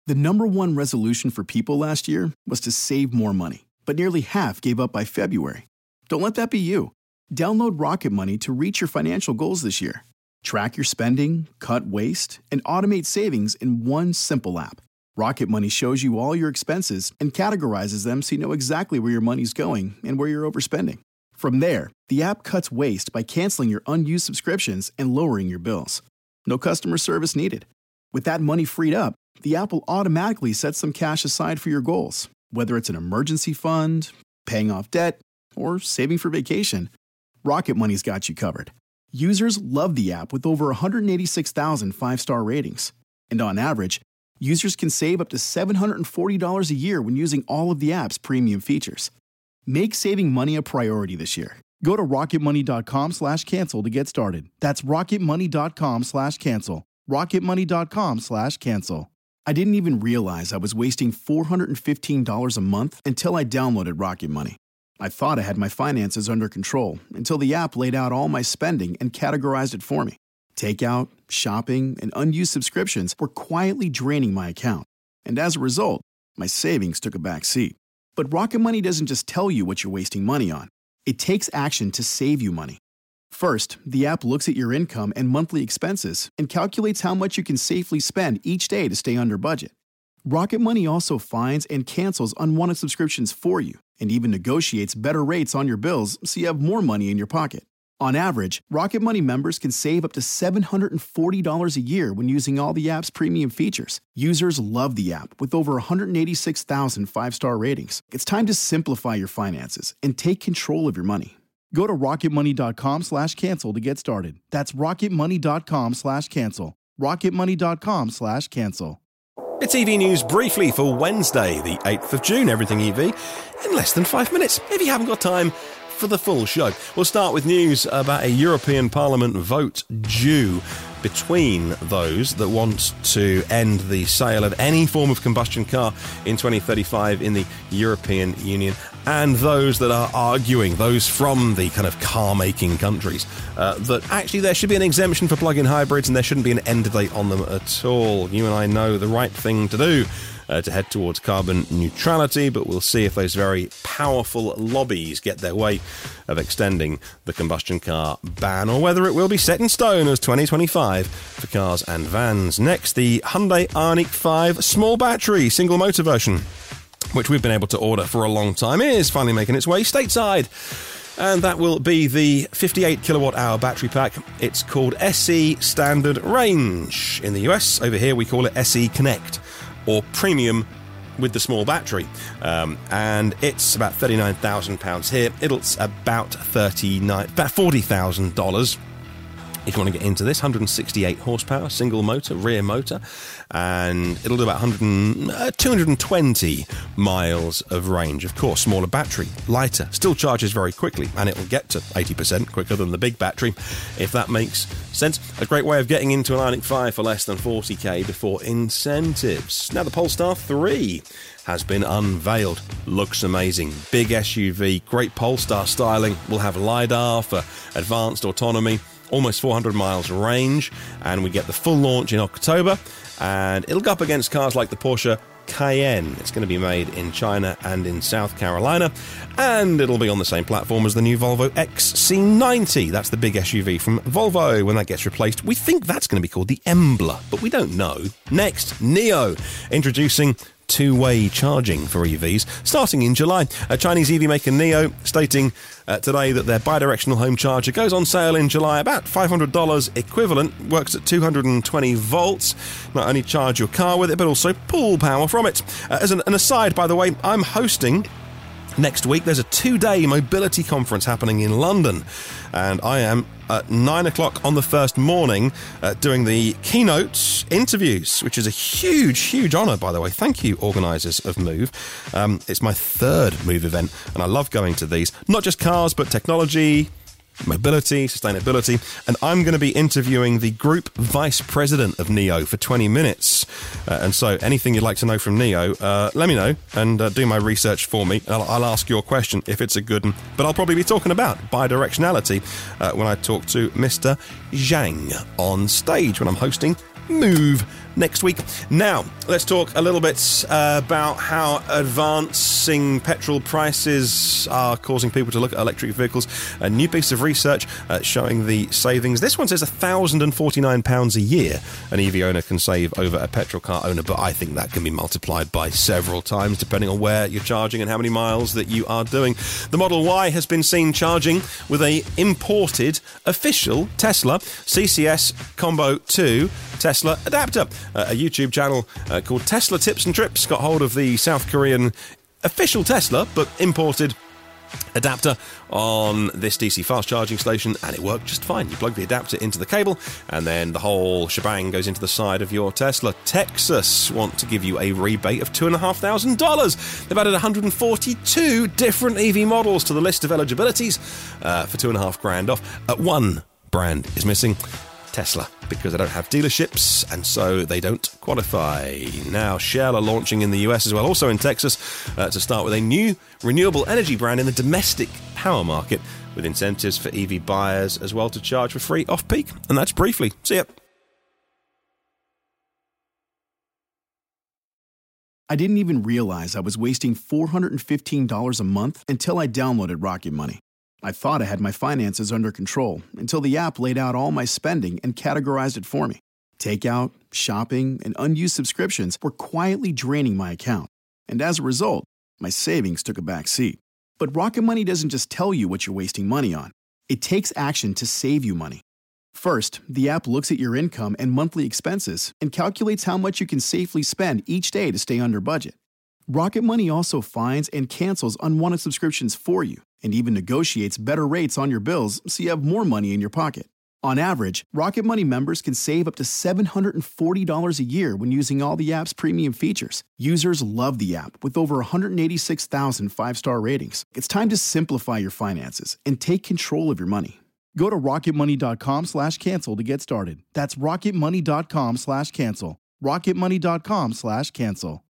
The number one resolution for people last year was to save more money, but nearly half gave up by February. Don't let that be you. Download Rocket Money to reach your financial goals this year. Track your spending, cut waste, and automate savings in one simple app. Rocket Money shows you all your expenses and categorizes them so you know exactly where your money's going and where you're overspending. From there, the app cuts waste by canceling your unused subscriptions and lowering your bills. No customer service needed. With that money freed up, the app will automatically set some cash aside for your goals, whether it's an emergency fund, paying off debt, or saving for vacation. Rocket Money's got you covered. Users love the app with over 186,000 five-star ratings. And on average, users can save up to $740 a year when using all of the app's premium features. Make saving money a priority this year. Go to rocketmoney.com/cancel to get started. That's rocketmoney.com/cancel. rocketmoney.com/cancel. I didn't even realize I was wasting $415 a month until I downloaded Rocket Money. I thought I had my finances under control until the app laid out all my spending and categorized it for me. Takeout, shopping, and unused subscriptions were quietly draining my account. And as a result, my savings took a back seat. But Rocket Money doesn't just tell you what you're wasting money on. It takes action to save you money. First, the app looks at your income and monthly expenses and calculates how much you can safely spend each day to stay under budget. Rocket Money also finds and cancels unwanted subscriptions for you and even negotiates better rates on your bills so you have more money in your pocket. On average, Rocket Money members can save up to $740 a year when using all the app's premium features. Users love the app with over 186,000 five-star ratings. It's time to simplify your finances and take control of your money. Go to rocketmoney.com/cancel to get started. That's rocketmoney.com/cancel. rocketmoney.com/cancel. It's EV News briefly for Wednesday, the 8th of June. Everything EV in less than 5 minutes, if you haven't got time for the full show. We'll start with news about a European Parliament vote due between those that want to end the sale of any form of combustion car in 2035 in the European Union and those that are arguing, those from the kind of car-making countries, that actually there should be an exemption for plug-in hybrids and there shouldn't be an end date on them at all. You and I know the right thing to do to head towards carbon neutrality, but we'll see if those very powerful lobbies get their way of extending the combustion car ban, or whether it will be set in stone as 2025 for cars and vans. Next, the Hyundai Ioniq 5 small battery single motor version, which we've been able to order for a long time, is finally making its way stateside. And that will be the 58 kilowatt hour battery pack. It's called SE Standard Range in the US. Over here we call it SE Connect, or Premium with the small battery. And it's about £39,000 here. It's about $40,000 if you want to get into this. 168 horsepower, single motor, rear motor, and it'll do about 220 miles of range. Of course, smaller battery, lighter, still charges very quickly, and it'll get to 80% quicker than the big battery, if that makes sense. A great way of getting into an Ioniq 5 for less than 40k before incentives. Now, the Polestar 3 has been unveiled. Looks amazing. Big SUV, great Polestar styling. Will have LiDAR for advanced autonomy. Almost 400 miles range, and we get the full launch in October, and it'll go up against cars like the Porsche Cayenne. It's going to be made in China and in South Carolina, and it'll be on the same platform as the new Volvo XC90. That's the big SUV from Volvo. When that gets replaced, we think that's going to be called the Embla, but we don't know. Next, NIO, introducing two-way charging for EVs starting in July. A Chinese EV maker NIO stating today that their bidirectional home charger goes on sale in July, about $500 equivalent, works at 220 volts. Not only charge your car with it, but also pull power from it. As an aside, by the way, I'm hosting next week. There's a 2-day mobility conference happening in London, and I am at 9 o'clock on the first morning doing the keynote interviews, which is a huge honour, by the way. Thank you, organisers of Move. It's my third Move event, and I love going to these. Not just cars, but technology, mobility, sustainability, and I'm going to be interviewing the group vice president of NIO for 20 minutes. And so anything you'd like to know from NIO, let me know and do my research for me. I'll ask your question if it's a good one. But I'll probably be talking about bidirectionality when I talk to Mr. Zhang on stage when I'm hosting Move next week. Now, let's talk a little bit about how advancing petrol prices are causing people to look at electric vehicles. A new piece of research showing the savings. This one says £1,049 a year an EV owner can save over a petrol car owner, but I think that can be multiplied by several times depending on where you're charging and how many miles that you are doing. The Model Y has been seen charging with a imported official Tesla CCS Combo 2 Tesla adapter. A YouTube channel called Tesla Tips and Trips got hold of the South Korean official Tesla but imported adapter on this DC fast charging station, and it worked just fine. You plug the adapter into the cable and then the whole shebang goes into the side of your Tesla. Texas want to give you a rebate of $2,500. They've added 142 different EV models to the list of eligibilities for $2,500 off. One brand is missing: Tesla, because they don't have dealerships and so they don't qualify. Now, Shell are launching in the US as well, also in Texas, to start with a new renewable energy brand in the domestic power market, with incentives for EV buyers as well to charge for free off-peak. And that's briefly. See ya. I didn't even realize I was wasting $415 a month until I downloaded Rocket Money. I thought I had my finances under control until the app laid out all my spending and categorized it for me. Takeout, shopping, and unused subscriptions were quietly draining my account. And as a result, my savings took a back seat. But Rocket Money doesn't just tell you what you're wasting money on. It takes action to save you money. First, the app looks at your income and monthly expenses and calculates how much you can safely spend each day to stay under budget. Rocket Money also finds and cancels unwanted subscriptions for you, and even negotiates better rates on your bills so you have more money in your pocket. On average, Rocket Money members can save up to $740 a year when using all the app's premium features. Users love the app with over 186,000 five-star ratings. It's time to simplify your finances and take control of your money. Go to rocketmoney.com/cancel to get started. That's rocketmoney.com/cancel. rocketmoney.com/cancel.